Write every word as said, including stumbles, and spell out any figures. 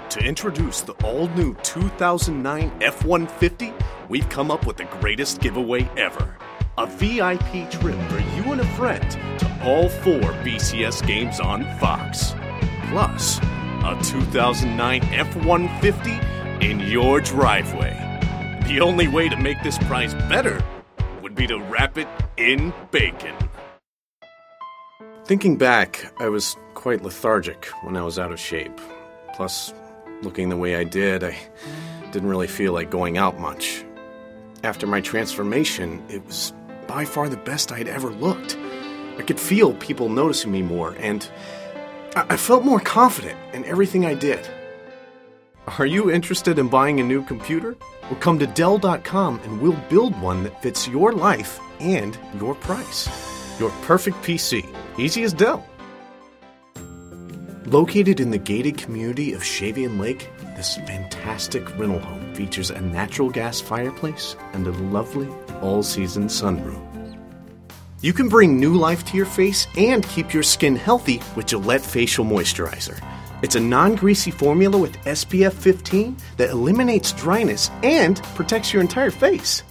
To introduce the all-new two thousand nine F one fifty, we've come up with the greatest giveaway ever. A V I P trip for you and a friend to all four B C S games on Fox. Plus, a two thousand nine F one fifty in your driveway. The only way to make this prize better would be to wrap it in bacon. Thinking back, I was quite lethargic when I was out of shape. Plus, looking the way I did, I didn't really feel like going out much. After my transformation, it was by far the best I'd ever looked. I could feel people noticing me more, and I felt more confident in everything I did. Are you interested in buying a new computer? Well, come to Dell dot com and we'll build one that fits your life and your price. Your perfect P C, easy as Dell. Located in the gated community of Shavian Lake, this fantastic rental home features a natural gas fireplace and a lovely all-season sunroom. You can bring new life to your face and keep your skin healthy with Gillette Facial Moisturizer. It's a non-greasy formula with S P F fifteen that eliminates dryness and protects your entire face.